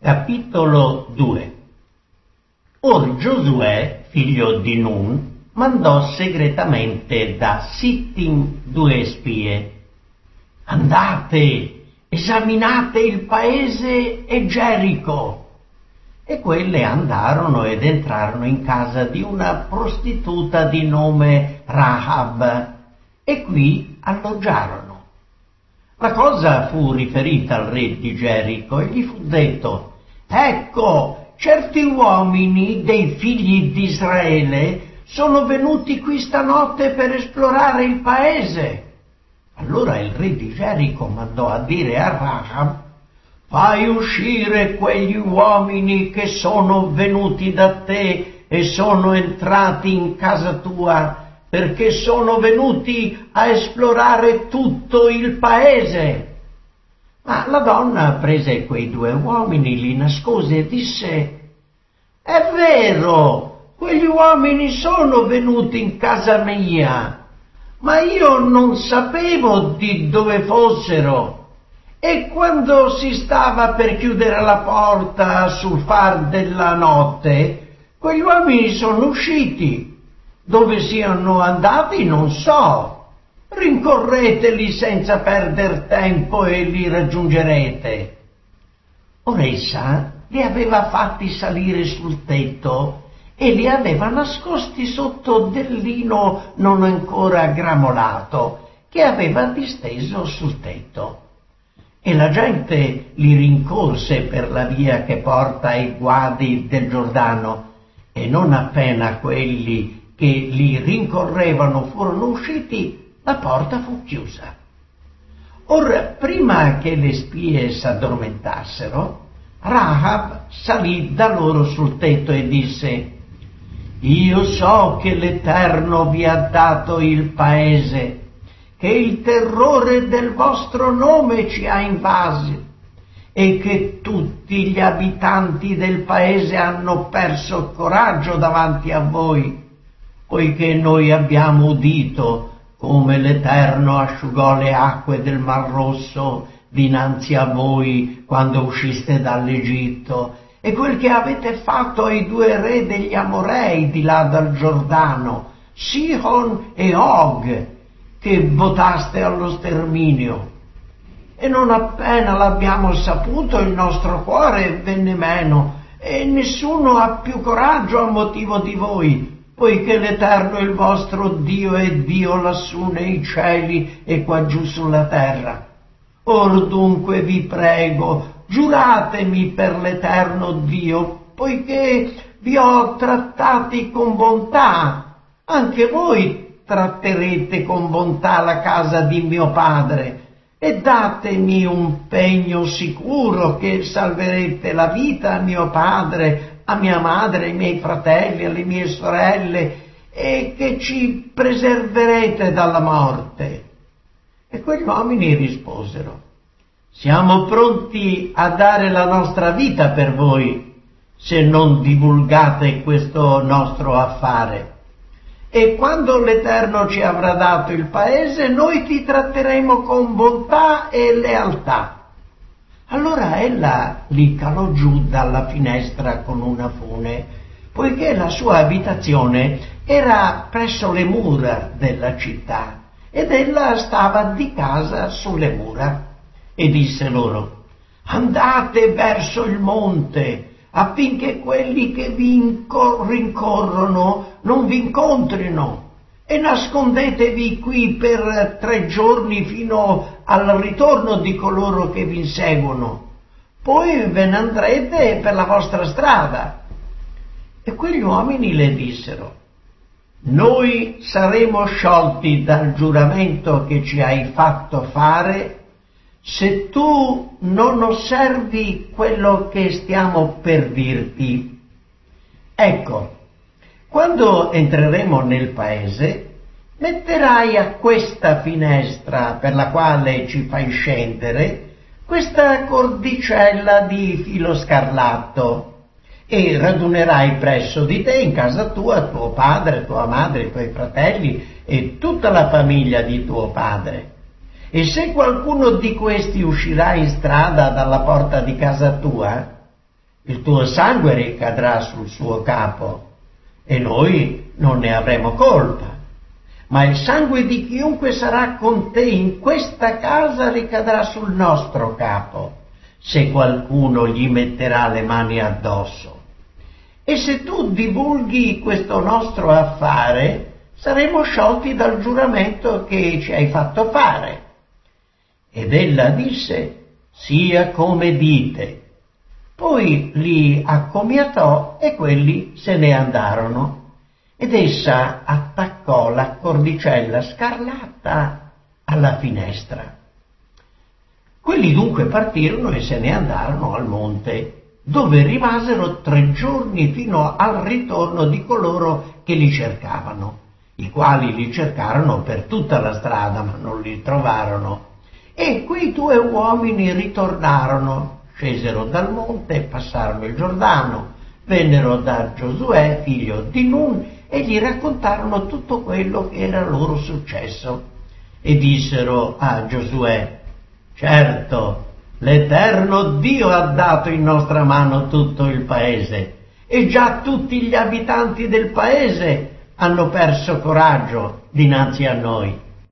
Capitolo 2. Or Giosuè, figlio di Nun, mandò segretamente da Sittim 2 spie. Andate, esaminate il paese e Gerico. E quelle andarono ed entrarono in casa di una prostituta di nome Rahab, e qui alloggiarono. La cosa fu riferita al re di Gerico e gli fu detto: ecco, certi uomini dei figli di Israele sono venuti qui stanotte per esplorare il paese. Allora il re di Gerico mandò a dire a Rahab: fai uscire quegli uomini che sono venuti da te e sono entrati in casa tua, perché sono venuti a esplorare tutto il paese. Ma la donna prese quei 2 uomini, li nascose e disse: è vero, quegli uomini sono venuti in casa mia, ma io non sapevo di dove fossero. E quando si stava per chiudere la porta sul far della notte, quegli uomini sono usciti. Dove siano andati non so. Rincorreteli senza perder tempo e li raggiungerete. Ora essa li aveva fatti salire sul tetto e li aveva nascosti sotto del lino non ancora gramolato che aveva disteso sul tetto. E la gente li rincorse per la via che porta ai guadi del Giordano, e non appena quelli che li rincorrevano furono usciti, la porta fu chiusa. Ora, prima che le spie s'addormentassero, Rahab salì da loro sul tetto e disse: io so che l'Eterno vi ha dato il paese, che il terrore del vostro nome ci ha invasi e che tutti gli abitanti del paese hanno perso il coraggio davanti a voi, poiché noi abbiamo udito come l'Eterno asciugò le acque del Mar Rosso dinanzi a voi quando usciste dall'Egitto, e quel che avete fatto ai 2 re degli Amorei di là dal Giordano, Sihon e Og, che votaste allo sterminio. E non appena l'abbiamo saputo il nostro cuore venne meno, e nessuno ha più coraggio a motivo di voi, poiché l'Eterno il vostro Dio è Dio lassù nei cieli e qua giù sulla terra. Or dunque vi prego, giuratemi per l'Eterno Dio, poiché vi ho trattati con bontà, anche voi tratterete con bontà la casa di mio padre, e datemi un pegno sicuro che salverete la vita a mio padre, a mia madre, ai miei fratelli, alle mie sorelle, e che ci preserverete dalla morte. E quegli uomini risposero: siamo pronti a dare la nostra vita per voi, se non divulgate questo nostro affare. E quando l'Eterno ci avrà dato il paese, noi ti tratteremo con bontà e lealtà. Allora ella li calò giù dalla finestra con una fune, poiché la sua abitazione era presso le mura della città, ed ella stava di casa sulle mura, e disse loro: andate verso il monte, affinché quelli che vi rincorrono non vi incontrino, e nascondetevi qui per 3 giorni fino al ritorno di coloro che vi inseguono, poi ve ne andrete per la vostra strada. E quegli uomini le dissero: noi saremo sciolti dal giuramento che ci hai fatto fare se tu non osservi quello che stiamo per dirti. Ecco, quando entreremo nel paese, metterai a questa finestra per la quale ci fai scendere questa cordicella di filo scarlatto, e radunerai presso di te in casa tua tuo padre, tua madre, i tuoi fratelli e tutta la famiglia di tuo padre. E se qualcuno di questi uscirà in strada dalla porta di casa tua, il tuo sangue ricadrà sul suo capo e noi non ne avremo colpa. Ma il sangue di chiunque sarà con te in questa casa ricadrà sul nostro capo, se qualcuno gli metterà le mani addosso. E se tu divulghi questo nostro affare, saremo sciolti dal giuramento che ci hai fatto fare. Ed ella disse: sia come dite. Poi li accomiatò e quelli se ne andarono. Ed essa attaccò la cordicella scarlatta alla finestra. Quelli dunque partirono e se ne andarono al monte, dove rimasero 3 giorni fino al ritorno di coloro che li cercavano, i quali li cercarono per tutta la strada, ma non li trovarono. E quei 2 uomini ritornarono, scesero dal monte, passarono il Giordano, vennero da Giosuè, figlio di Nun, e gli raccontarono tutto quello che era loro successo. E dissero a Giosuè: certo, l'Eterno Dio ha dato in nostra mano tutto il paese, e già tutti gli abitanti del paese hanno perso coraggio dinanzi a noi.